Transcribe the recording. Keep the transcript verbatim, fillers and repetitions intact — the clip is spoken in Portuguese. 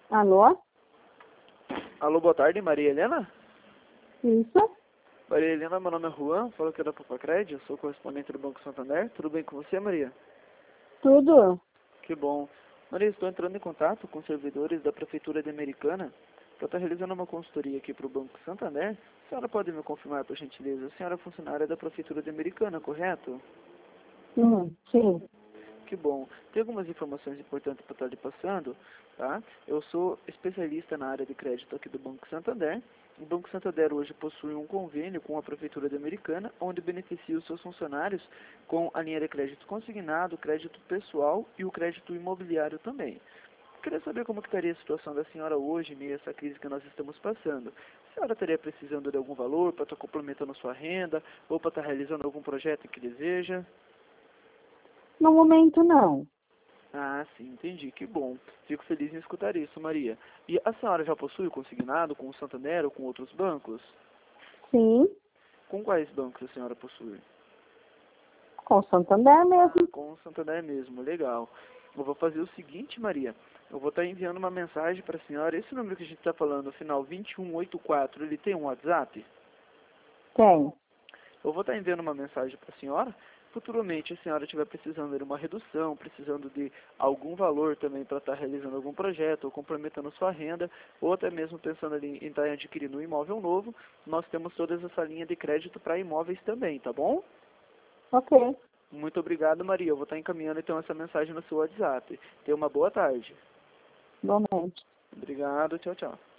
Alô? Alô, boa tarde, Maria Helena? Isso? Maria Helena, meu nome é Juan, falo aqui da Papacred, eu sou correspondente do Banco Santander. Tudo bem com você, Maria? Tudo? Que bom. Maria, estou entrando em contato com servidores da Prefeitura de Americana para estar realizando uma consultoria aqui para o Banco Santander. A senhora pode me confirmar, por gentileza? A senhora é funcionária da Prefeitura de Americana, correto? Hum, sim. Que bom. Tem algumas informações importantes para estar lhe passando, tá? Eu sou especialista na área de crédito aqui do Banco Santander. O Banco Santander hoje possui um convênio com a Prefeitura de Americana, onde beneficia os seus funcionários com a linha de crédito consignado, crédito pessoal e o crédito imobiliário também. Queria saber como que estaria a situação da senhora hoje, meio a essa crise que nós estamos passando. A senhora estaria precisando de algum valor para estar complementando a sua renda ou para estar realizando algum projeto que deseja? No momento, não. Ah, sim, entendi. Que bom. Fico feliz em escutar isso, Maria. E a senhora já possui o consignado com o Santander ou com outros bancos? Sim, Com quais bancos a senhora possui? com o Santander mesmo. Com o Santander mesmo, legal. Eu vou fazer o seguinte, Maria. Eu vou estar enviando uma mensagem para a senhora. Esse número que a gente está falando, no final vinte e um oitenta e quatro, ele tem um WhatsApp? Tem. Eu vou estar enviando uma mensagem para a senhora. Futuramente, a senhora estiver precisando de uma redução, precisando de algum valor também para estar realizando algum projeto, ou complementando sua renda, ou até mesmo pensando ali em estar adquirindo um imóvel novo, nós temos toda essa linha de crédito para imóveis também, tá bom? Ok. Muito obrigado, Maria. Eu vou estar encaminhando então essa mensagem no seu WhatsApp. Tenha uma boa tarde. Igualmente. Obrigado, tchau, tchau.